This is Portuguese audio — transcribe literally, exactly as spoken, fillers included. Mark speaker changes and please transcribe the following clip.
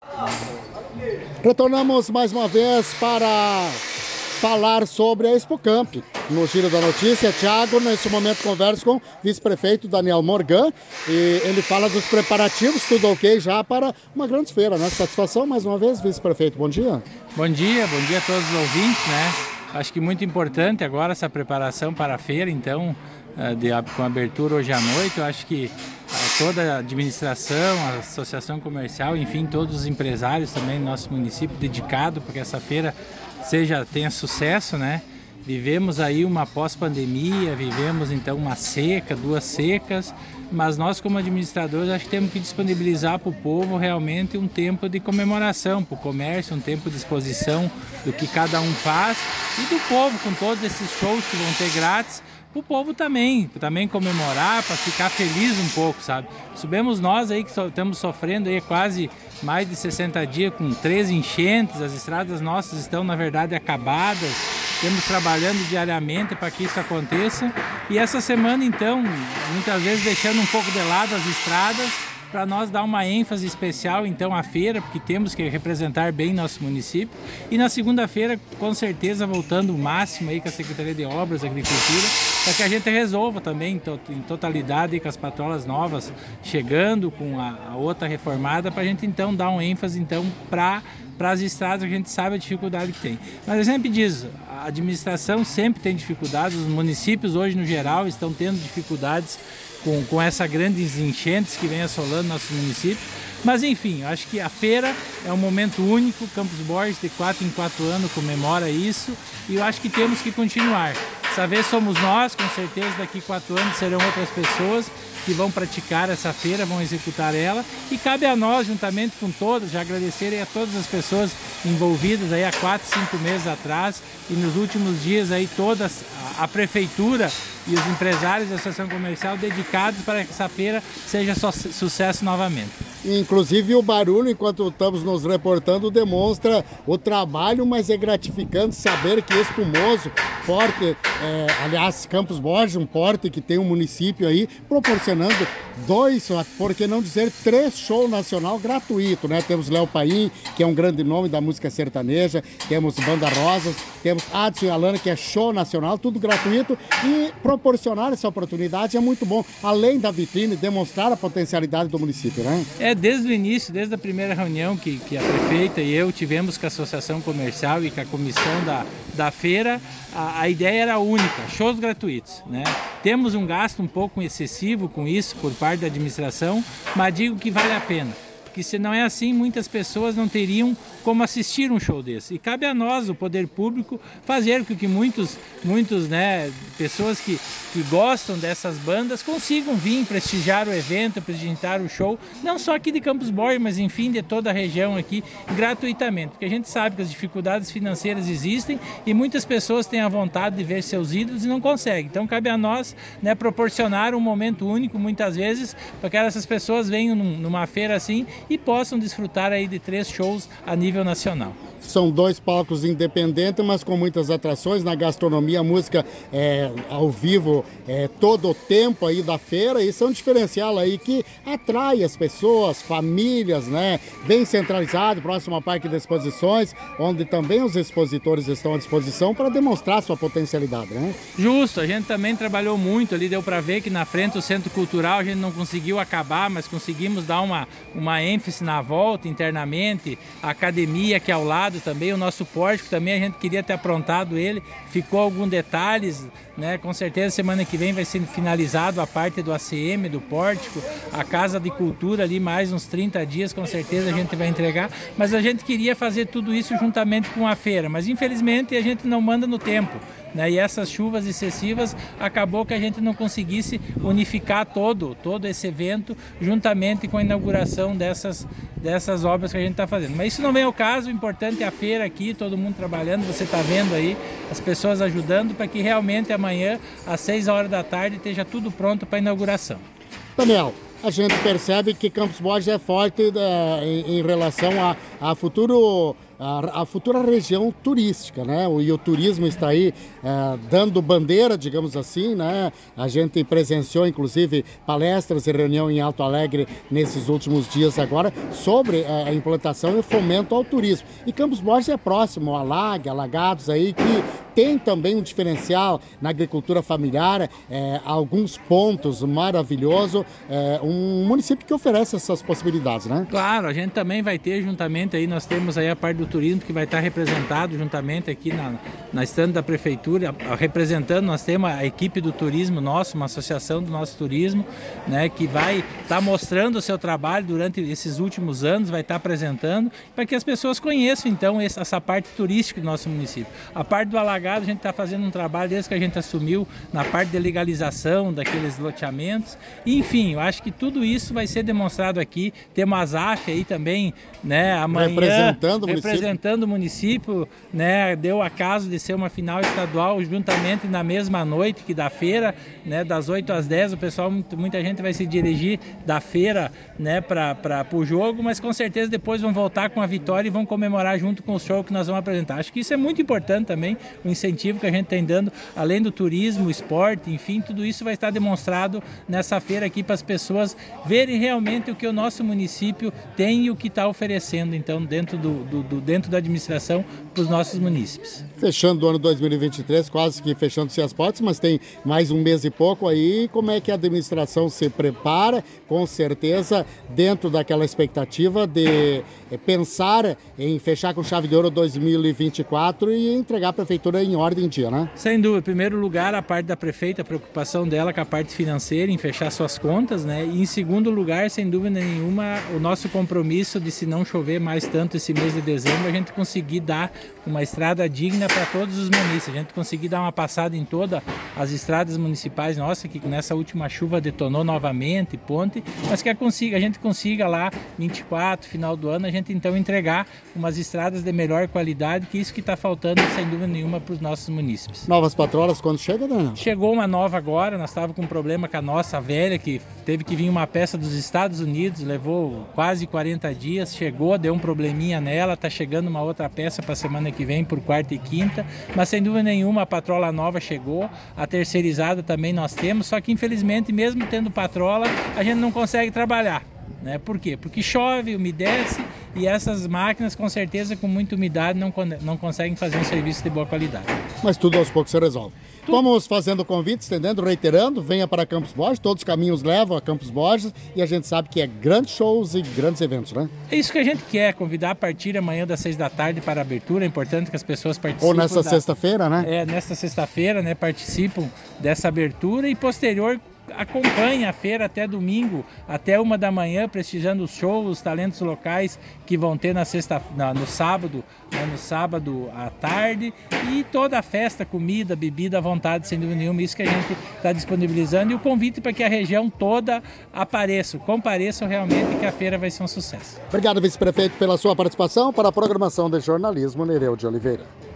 Speaker 1: Retornamos mais uma vez para falar sobre a Expo Camp. No Giro da Notícia, Thiago, nesse momento, conversa com o vice-prefeito Daniel Morgan e ele fala dos preparativos, tudo ok já para uma grande feira, né? Satisfação mais uma vez, vice-prefeito, bom dia.
Speaker 2: Bom dia, bom dia a todos os ouvintes, né? Acho que muito importante agora essa preparação para a feira, então, de, com a abertura hoje à noite. Eu acho que toda a administração, a associação comercial, enfim, todos os empresários também do nosso município dedicado para que essa feira seja, tenha sucesso, né? Vivemos aí uma pós-pandemia, vivemos então uma seca, duas secas, mas nós como administradores acho que temos que disponibilizar para o povo realmente um tempo de comemoração, para o comércio, um tempo de exposição do que cada um faz e do povo com todos esses shows que vão ter grátis, para o povo também, também comemorar, para ficar feliz um pouco, sabe? Sabemos nós aí que so, estamos sofrendo aí quase mais de sessenta dias com três enchentes, as estradas nossas estão na verdade acabadas, temos trabalhando diariamente para que isso aconteça e essa semana então, muitas vezes deixando um pouco de lado as estradas, para nós dar uma ênfase especial então à feira, porque temos que representar bem nosso município. E na segunda-feira, com certeza, voltando o máximo aí com a Secretaria de Obras, Agricultura, para que a gente resolva também em totalidade com as patrolas novas chegando, com a, a outra reformada, para a gente então dar um ênfase então para para as estradas, a gente sabe a dificuldade que tem. Mas eu sempre diz, a administração sempre tem dificuldades, os municípios hoje no geral estão tendo dificuldades com, com essas grandes enchentes que vem assolando nosso município. Mas enfim, acho que a feira é um momento único, Campos Borges de quatro em quatro anos comemora isso e eu acho que temos que continuar. Dessa vez somos nós, com certeza daqui a quatro anos serão outras pessoas que vão praticar essa feira, vão executar ela e cabe a nós, juntamente com todos, já agradecerem a todas as pessoas envolvidas aí há quatro, cinco meses atrás e nos últimos dias aí toda a, a prefeitura e os empresários da Associação Comercial dedicados para que essa feira seja so, sucesso novamente.
Speaker 1: Inclusive o barulho, enquanto estamos nos reportando, demonstra o trabalho, mas é gratificante saber que Espumoso, forte, é, aliás, Campos Borges, um porte que tem um município aí, proporcionando dois, por que não dizer três shows nacional gratuito, né? Temos Léo Paim, que é um grande nome da música sertaneja, temos Banda Rosas, temos Adson e Alana, que é show nacional, tudo gratuito e proporcionar essa oportunidade é muito bom, além da vitrine, demonstrar a potencialidade do município, né?
Speaker 2: É, desde o início, desde a primeira reunião que, que a prefeita e eu tivemos com a Associação Comercial e com a comissão da, da feira, a, a ideia era única, shows gratuitos, né? Temos um gasto um pouco excessivo com isso por parte da administração, mas digo que vale a pena. Porque se não é assim, muitas pessoas não teriam como assistir um show desse. E cabe a nós, o poder público, fazer com que muitos, muitos, né, pessoas que, que gostam dessas bandas consigam vir prestigiar o evento, prestigiar o show, não só aqui de Campos Borges, mas enfim, de toda a região aqui, gratuitamente. Porque a gente sabe que as dificuldades financeiras existem e muitas pessoas têm a vontade de ver seus ídolos e não conseguem. Então cabe a nós, né, proporcionar um momento único, muitas vezes, para que essas pessoas venham num, numa feira assim e possam desfrutar aí de três shows a nível nacional.
Speaker 1: São dois palcos independentes, mas com muitas atrações na gastronomia, música é, ao vivo é, todo o tempo aí da feira. Isso é um diferencial aí que atrai as pessoas, famílias, né? Bem centralizado, próximo ao Parque de Exposições, onde também os expositores estão à disposição para demonstrar sua potencialidade, né?
Speaker 2: Justo, a gente também trabalhou muito ali, deu para ver que na frente do Centro Cultural a gente não conseguiu acabar, mas conseguimos dar uma, uma ênfase na volta internamente, a academia que é ao lado também, o nosso pórtico também a gente queria ter aprontado ele, ficou alguns detalhes, né? Com certeza semana que vem vai ser finalizado a parte do A C M, do pórtico, a Casa de Cultura ali mais uns trinta dias, com certeza a gente vai entregar, mas a gente queria fazer tudo isso juntamente com a feira, mas infelizmente a gente não manda no tempo, né? E essas chuvas excessivas acabou que a gente não conseguisse unificar todo, todo esse evento juntamente com a inauguração dessas, dessas obras que a gente está fazendo. Mas isso não vem ao caso, o importante é a feira aqui, todo mundo trabalhando, você está vendo aí, as pessoas ajudando para que realmente amanhã, às seis horas da tarde, esteja tudo pronto para a inauguração.
Speaker 1: Daniel, a gente percebe que Campos Borges é forte uh, em, em relação a, a futuro a, a futura região turística, né? O, e o turismo está aí é, dando bandeira, digamos assim, né? A gente presenciou, inclusive, palestras e reunião em Alto Alegre nesses últimos dias agora sobre a, a implantação e o fomento ao turismo. E Campos Borges é próximo a Lague, Alagados aí, que tem também um diferencial na agricultura familiar, é, alguns pontos maravilhosos, é, um município que oferece essas possibilidades, né?
Speaker 2: Claro, a gente também vai ter juntamente aí, nós temos aí a parte do turismo que vai estar representado juntamente aqui na, na estande da prefeitura, representando, nós temos a equipe do turismo nosso, uma associação do nosso turismo, né, que vai estar mostrando o seu trabalho durante esses últimos anos, vai estar apresentando, para que as pessoas conheçam então essa parte turística do nosso município. A parte do Alagado, a gente está fazendo um trabalho desde que a gente assumiu na parte de legalização daqueles loteamentos. E, enfim, eu acho que tudo isso vai ser demonstrado aqui. Temos a ZAF aí também, né, amanhã,
Speaker 1: representando o
Speaker 2: representando
Speaker 1: município.
Speaker 2: o município, né, deu acaso de ser uma final estadual juntamente na mesma noite que da feira, né, das oito às dez. O pessoal, muita gente vai se dirigir da feira, né, para o jogo, mas com certeza depois vão voltar com a vitória e vão comemorar junto com o show que nós vamos apresentar. Acho que isso é muito importante também, o incentivo que a gente tem dando, além do turismo, o esporte, enfim, tudo isso vai estar demonstrado nessa feira aqui para as pessoas verem realmente o que o nosso município tem e o que está oferecendo, então, dentro, do, do, do dentro da administração para os nossos munícipes.
Speaker 1: Fechando o ano dois mil e vinte e três, quase que fechando-se as portas, mas tem mais um mês e pouco aí, como é que a administração se prepara, com certeza, dentro daquela expectativa de pensar em fechar com chave de ouro dois mil e vinte e quatro e entregar a prefeitura em ordem em dia, né?
Speaker 2: Sem dúvida. Em primeiro lugar, a parte da prefeita, a preocupação dela com a parte financeira, em fechar suas contas, né? E em segundo lugar, sem dúvida nenhuma, o nosso compromisso de, se não chover mais tanto esse mês de dezembro, a gente conseguir dar uma estrada digna para todos os munícipes, a gente conseguir dar uma passada em todas as estradas municipais nossas, que nessa última chuva detonou novamente, ponte, mas que a, consiga, a gente consiga lá, vinte e quatro, final do ano, a gente então entregar umas estradas de melhor qualidade, que isso que está faltando, sem dúvida nenhuma, para os nossos munícipes.
Speaker 1: Novas patrolas quando chega, né?
Speaker 2: Chegou uma nova agora, nós estávamos com um problema com a nossa velha, que teve que vir uma peça dos Estados Unidos, levou quase quarenta dias, chegou, deu um probleminha nela, está chegando uma outra peça para a semana que vem, por quarta e quinta, mas sem dúvida nenhuma a patrola nova chegou, a terceirizada também nós temos, só que infelizmente mesmo tendo patrola, a gente não consegue trabalhar. Né? Por quê? Porque chove, umedece e essas máquinas com certeza com muita umidade não, não conseguem fazer um serviço de boa qualidade.
Speaker 1: Mas tudo aos poucos se resolve.
Speaker 2: Tudo.
Speaker 1: Vamos fazendo convite, estendendo, reiterando, venha para Campos Borges, todos os caminhos levam a Campos Borges e a gente sabe que é grandes shows e grandes eventos, né?
Speaker 2: É isso que a gente quer, convidar a partir amanhã das seis da tarde para a abertura, é importante que as pessoas participem.
Speaker 1: Ou nessa
Speaker 2: da...
Speaker 1: sexta-feira, né?
Speaker 2: É, nesta sexta-feira, né, participam dessa abertura e posterior acompanha a feira até domingo, até uma da manhã, prestigiando os shows, os talentos locais que vão ter na sexta, na, no sábado, né, no sábado à tarde, e toda a festa, comida, bebida à vontade, sem dúvida nenhuma, isso que a gente está disponibilizando, e o convite para que a região toda apareça, compareça realmente, que a feira vai ser um sucesso.
Speaker 1: Obrigado, vice-prefeito, pela sua participação. Para a programação de jornalismo, Nereu de Oliveira.